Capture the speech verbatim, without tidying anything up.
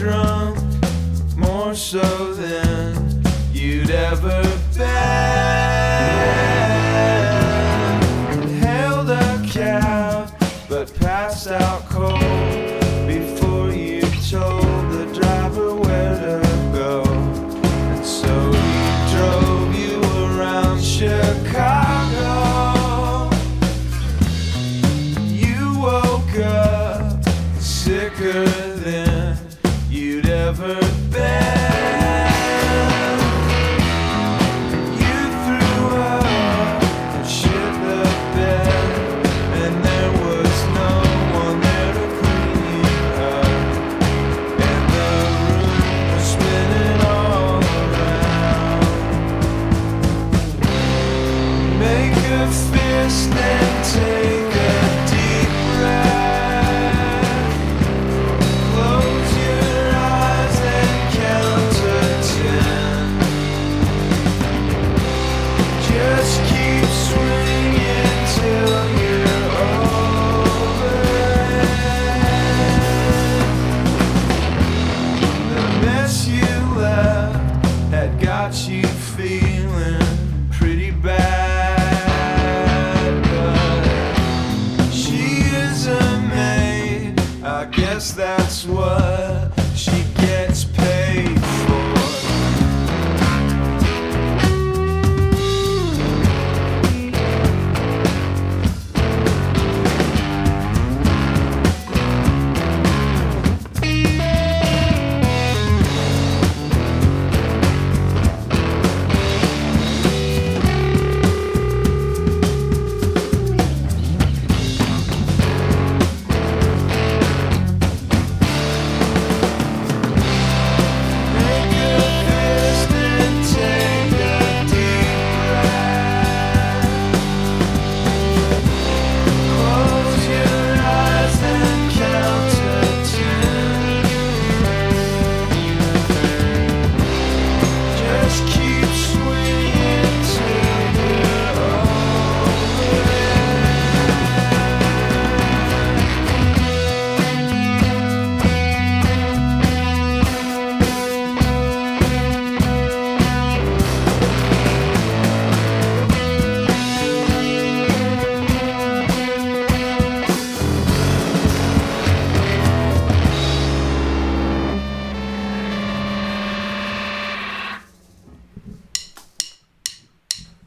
drunk, more so than you'd ever been. Hailed a cab, but passed out cold before you told the driver where to go. And so he drove you around Chicago. You woke up sicker than you'd ever been. You threw up and shit the bed, and there was no one there to clean you up. And the room was spinning all around. Make a fist and take a deep breath. Close your eyes and count to ten. Just keep swinging till you're over it. The mess you left had got you feeling pretty bad, but she is a maid, I guess that's what